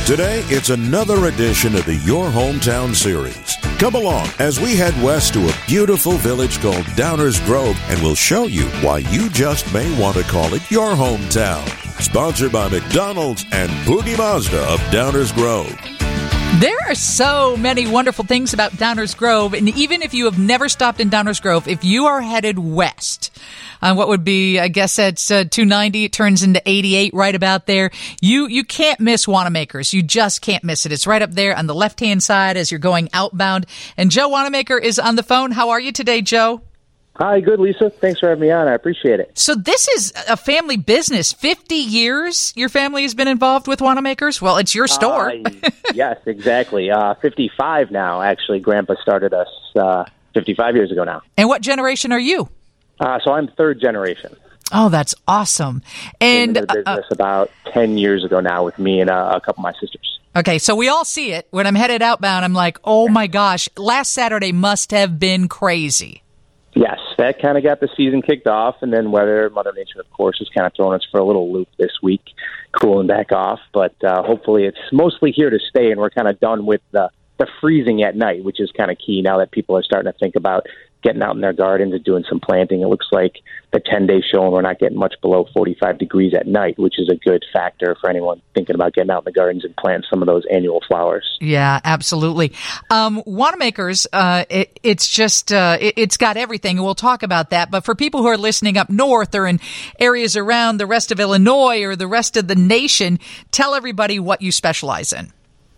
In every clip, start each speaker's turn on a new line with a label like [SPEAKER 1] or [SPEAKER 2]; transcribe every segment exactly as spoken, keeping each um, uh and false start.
[SPEAKER 1] Today, it's another edition of the Your Hometown series. Come along as we head west to a beautiful village called Downers Grove, and we'll show you why you just may want to call it your hometown. Sponsored by McDonald's and Boogie Mazda of Downers Grove.
[SPEAKER 2] There are so many wonderful things about Downers Grove, and even if you have never stopped in Downers Grove, if you are headed west on what would be, I guess that's uh, two ninety, it turns into eighty-eight right about there, you you can't miss Wanamaker's. You just can't miss it. It's right up there on the left-hand side as you're going outbound. And Joe Wanamaker is on the phone. How are you today, Joe?
[SPEAKER 3] Hi, good, Lisa. Thanks for having me on. I appreciate it.
[SPEAKER 2] So this is a family business. fifty years your family has been involved with Wanamaker's? Well, it's your store.
[SPEAKER 3] Uh, yes, exactly. Uh, fifty-five now, actually. Grandpa started us uh, fifty-five years ago now.
[SPEAKER 2] And what generation are you?
[SPEAKER 3] Uh, so I'm third generation.
[SPEAKER 2] Oh, that's awesome. And
[SPEAKER 3] Came into the business uh, about ten years ago now with me and uh, a couple of my sisters.
[SPEAKER 2] Okay, so we all see it. When I'm headed outbound, I'm like, oh my gosh, last Saturday must have been crazy.
[SPEAKER 3] Yes, that kind of got the season kicked off, and then weather, Mother Nature, of course, has kind of thrown us for a little loop this week, cooling back off. But uh, hopefully it's mostly here to stay, and we're kind of done with the, the freezing at night, which is kind of key now that people are starting to think about getting out in their gardens and doing some planting. It looks like the ten-day showing we're not getting much below forty-five degrees at night, which is a good factor for anyone thinking about getting out in the gardens and planting some of those annual flowers.
[SPEAKER 2] Yeah, absolutely. Um, Wanamaker's, uh, it, it's just, uh, it, it's got everything, and we'll talk about that. But for people who are listening up north or in areas around the rest of Illinois or the rest of the nation, tell everybody what you specialize in.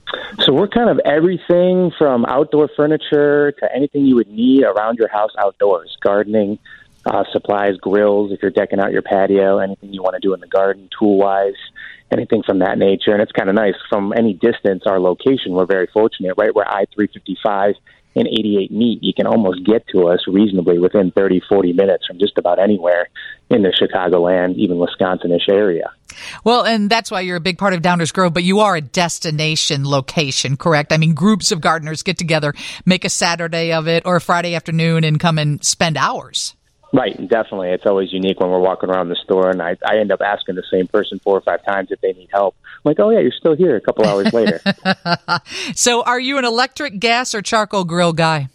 [SPEAKER 3] So we're kind of everything from outdoor furniture to anything you would need around your house outdoors. Gardening, uh, supplies, grills, if you're decking out your patio, anything you want to do in the garden, tool-wise, anything from that nature. And it's kind of nice. From any distance, our location, we're very fortunate. Right where I three fifty-five and eighty-eight meet, you can almost get to us reasonably within thirty, forty minutes from just about anywhere in the Chicagoland, even Wisconsin-ish area.
[SPEAKER 2] Well, and that's why you're a big part of Downers Grove, but you are a destination location, correct? I mean, groups of gardeners get together, make a Saturday of it or a Friday afternoon and come and spend hours.
[SPEAKER 3] Right, definitely. It's always unique when we're walking around the store, and I, I end up asking the same person four or five times if they need help. I'm like, oh, yeah, you're still here a couple hours later.
[SPEAKER 2] So are you an electric, gas, or charcoal grill guy?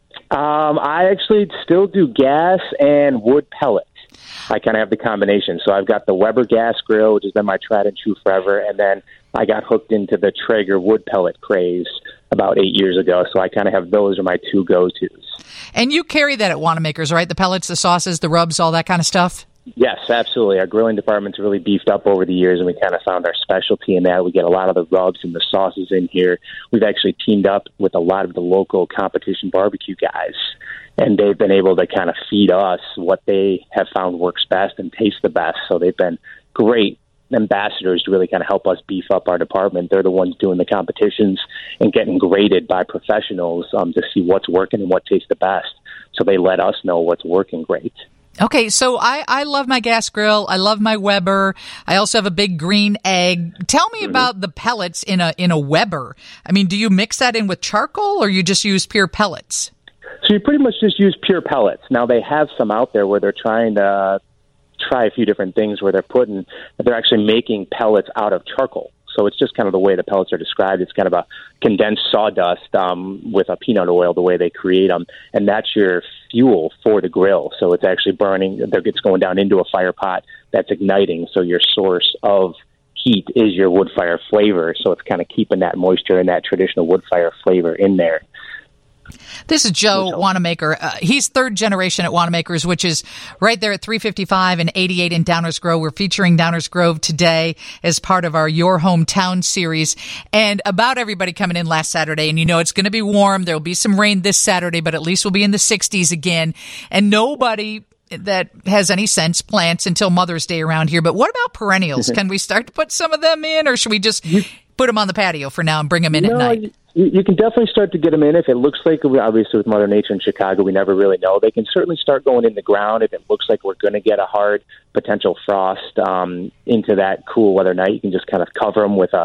[SPEAKER 3] Um, I actually still do gas and wood pellet. I kind of have the combination. So I've got the Weber gas grill, which has been my tried and true forever, and then I got hooked into the Traeger wood pellet craze about eight years ago. So I kind of have those are my two go-tos.
[SPEAKER 2] And you carry that at Wanamaker's, right? The pellets, the sauces, the rubs, all that kind of stuff?
[SPEAKER 3] Yes, absolutely. Our grilling department's really beefed up over the years, and we kind of found our specialty in that. We get a lot of the rubs and the sauces in here. We've actually teamed up with a lot of the local competition barbecue guys, and they've been able to kind of feed us what they have found works best and tastes the best. So they've been great ambassadors to really kind of help us beef up our department. They're the ones doing the competitions and getting graded by professionals um, to see what's working and what tastes the best. So they let us know what's working great.
[SPEAKER 2] Okay, so I, I love my gas grill. I love my Weber. I also have a big green egg. Tell me mm-hmm. about the pellets in a in a Weber. I mean, do you mix that in with charcoal or you just use pure pellets?
[SPEAKER 3] So you pretty much just use pure pellets. Now, they have some out there where they're trying to uh, try a few different things where they're putting, they're actually making pellets out of charcoal. So it's just kind of the way the pellets are described. It's kind of a condensed sawdust um, with a peanut oil, the way they create them. And that's your fuel for the grill. So it's actually burning. It's going down into a fire pot that's igniting. So your source of heat is your wood fire flavor. So it's kind of keeping that moisture and that traditional wood fire flavor in there.
[SPEAKER 2] This is Joe Wanamaker. Uh, he's third generation at Wanamaker's, which is right there at three fifty-five and eighty-eight in Downers Grove. We're featuring Downers Grove today as part of our Your Hometown series. And about everybody coming in last Saturday, and you know it's going to be warm. There will be some rain this Saturday, but at least we'll be in the sixties again. And nobody that has any sense plants until Mother's Day around here. But what about perennials? Can we start to put some of them in, or should we just put them on the patio for now and bring them in
[SPEAKER 3] no,
[SPEAKER 2] at night?
[SPEAKER 3] You, you can definitely start to get them in. If it looks like, obviously with Mother Nature in Chicago, we never really know. They can certainly start going in the ground if it looks like we're going to get a hard potential frost um, into that cool weather night. You can just kind of cover them with a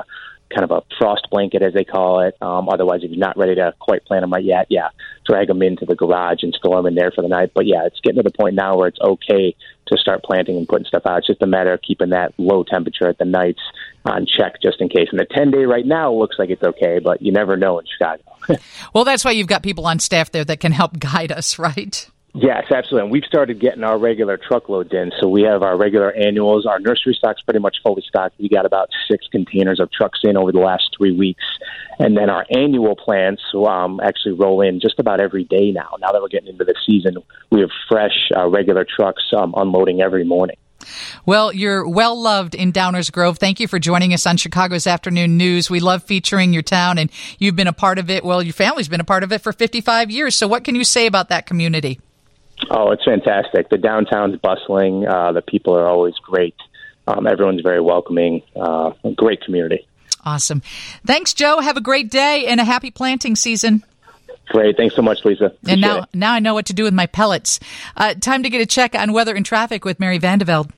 [SPEAKER 3] kind of a frost blanket, as they call it. Um, otherwise, if you're not ready to quite plant them right yet, yeah, drag them into the garage and store them in there for the night. But yeah, it's getting to the point now where it's okay to start planting and putting stuff out. It's just a matter of keeping that low temperature at the nights on check just in case. And the ten-day right now looks like it's okay, but you never know in Chicago.
[SPEAKER 2] Well, that's why you've got people on staff there that can help guide us, right?
[SPEAKER 3] Yes, absolutely. And we've started getting our regular truckloads in. So we have our regular annuals. Our nursery stock's pretty much fully stocked. We got about six containers of trucks in over the last three weeks. And then our annual plants um, actually roll in just about every day now. Now that we're getting into the season, we have fresh, uh, regular trucks um, unloading every morning.
[SPEAKER 2] Well, you're well loved in Downers Grove. Thank you for joining us on Chicago's Afternoon News. We love featuring your town, and you've been a part of it. Well, your family's been a part of it for fifty-five years. So what can you say about that community?
[SPEAKER 3] Oh, it's fantastic. The downtown's bustling. Uh, the people are always great. Um, everyone's very welcoming. Uh, a great community.
[SPEAKER 2] Awesome. Thanks, Joe. Have a great day and a happy planting season.
[SPEAKER 3] Great. Thanks so much, Lisa. Appreciate
[SPEAKER 2] and now,
[SPEAKER 3] it.
[SPEAKER 2] now I know what to do with my pellets. Uh, time to get a check on weather and traffic with Mary Vandeveld.